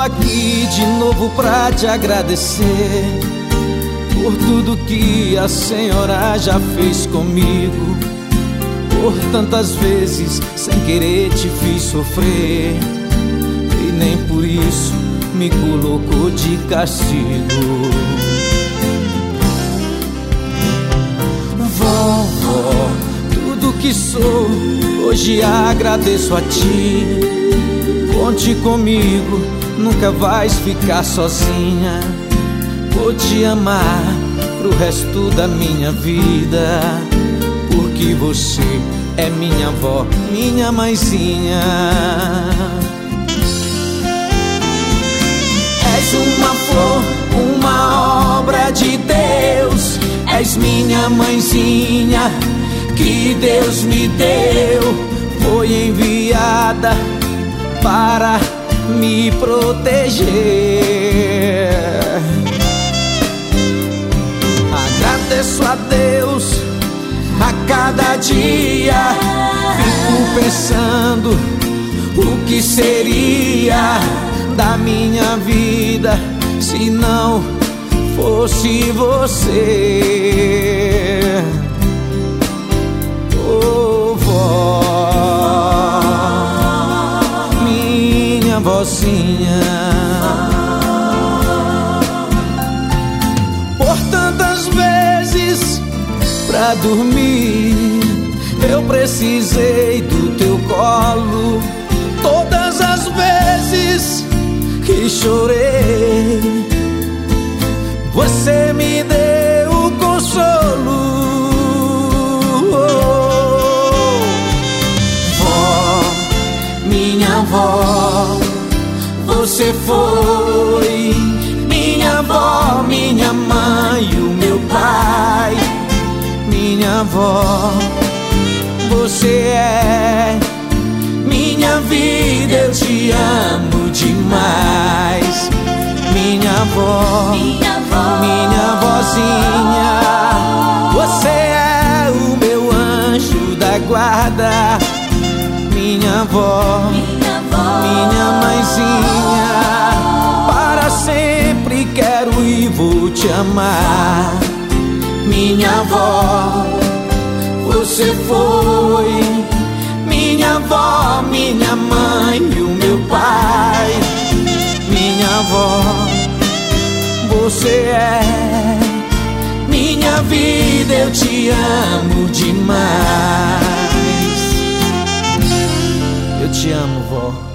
aqui de novo pra te agradecer por tudo que a senhora já fez comigo. Por tantas vezes sem querer te fiz sofrer, e nem por isso me colocou de castigo. Vovó, tudo que sou hoje agradeço a ti. Conte comigo, nunca vais ficar sozinha. Vou te amar pro resto da minha vida, porque você é minha avó, minha mãezinha. És uma flor, uma obra de Deus. És minha mãezinha, que Deus me deu. Foi enviada para me proteger. Agradeço a Deus a cada dia. Fico pensando o que seria da minha vida se não fosse você. Oh, vó, minha vozinha. Por tantas vezes pra dormir eu precisei do teu colo. Todas as vezes que chorei, você me deu consolo. Vó, minha avó, você foi minha avó, minha mãe, o meu pai. Minha avó, você é minha vida, eu te amo demais. Minha avó, minha vozinha, você é o meu anjo da guarda. Minha avó, minha mãezinha, para sempre quero e vou te amar. Minha avó, você foi minha avó, minha mãe e o meu pai. Minha avó, você é minha vida, eu te amo demais. Eu te amo, vó.